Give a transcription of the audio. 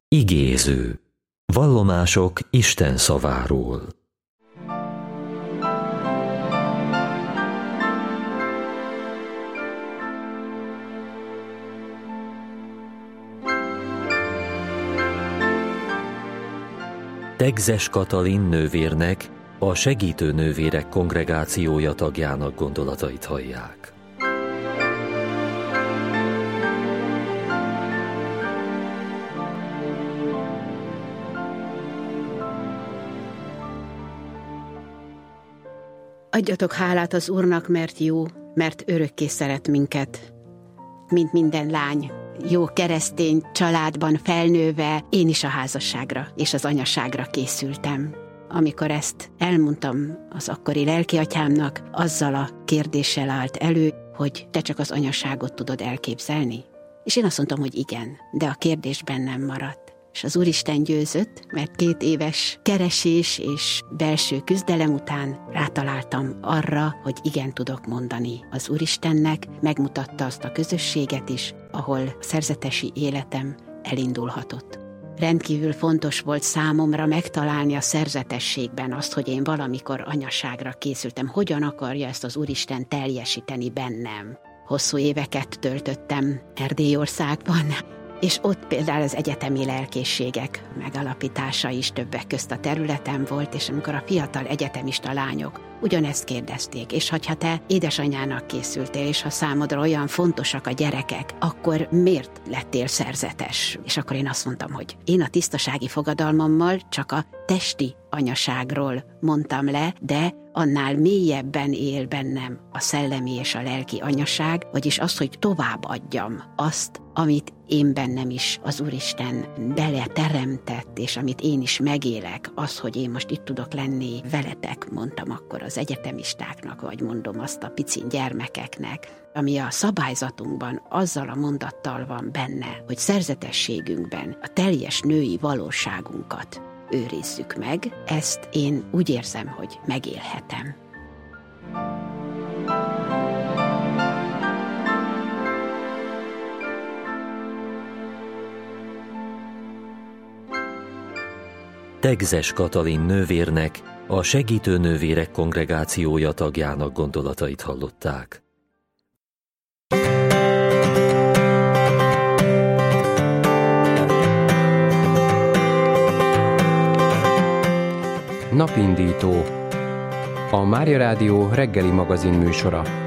Igéző. Vallomások Isten szaváról. Tegzes Katalin nővérnek, a Segítő Nővérek Kongregációja tagjának gondolatait hallják. Adjatok hálát az Úrnak, mert jó, mert örökké szeret minket. Mint minden lány, jó keresztény családban felnőve, én is a házasságra és az anyaságra készültem. Amikor ezt elmondtam az akkori lelkiatyámnak, azzal a kérdéssel állt elő, hogy te csak az anyaságot tudod elképzelni? És én azt mondtam, hogy igen, de a kérdés bennem maradt. És az Úristen győzött, mert 2 éves keresés és belső küzdelem után rátaláltam arra, hogy igen tudok mondani az Úristennek, megmutatta azt a közösséget is, ahol szerzetesi életem elindulhatott. Rendkívül fontos volt számomra megtalálni a szerzetességben azt, hogy én valamikor anyaságra készültem. Hogyan akarja ezt az Úristen teljesíteni bennem? Hosszú éveket töltöttem Erdélyországban, és ott például az egyetemi lelkészségek megalapítása is többek közt a területem volt, és amikor a fiatal egyetemista lányok ugyanezt kérdezték, és ha te édesanyának készültél, és ha számodra olyan fontosak a gyerekek, akkor miért lettél szerzetes? És akkor én azt mondtam, hogy én a tisztasági fogadalmammal csak a testi anyaságról mondtam le, de annál mélyebben él bennem a szellemi és a lelki anyaság, vagyis az, hogy továbbadjam azt, amit én bennem is az Úristen beleteremtett, és amit én is megélek, az, hogy én most itt tudok lenni veletek, mondtam akkor az egyetemistáknak, vagy mondom azt a picin gyermekeknek, ami a szabályzatunkban azzal a mondattal van benne, hogy szerzetességünkben a teljes női valóságunkat őrizzük meg, ezt én úgy érzem, hogy megélhetem. Tegzes Katalin nővérnek, a Segítő Nővérek Kongregációja tagjának gondolatait hallották. Napindító. A Mária Rádió reggeli magazin műsora.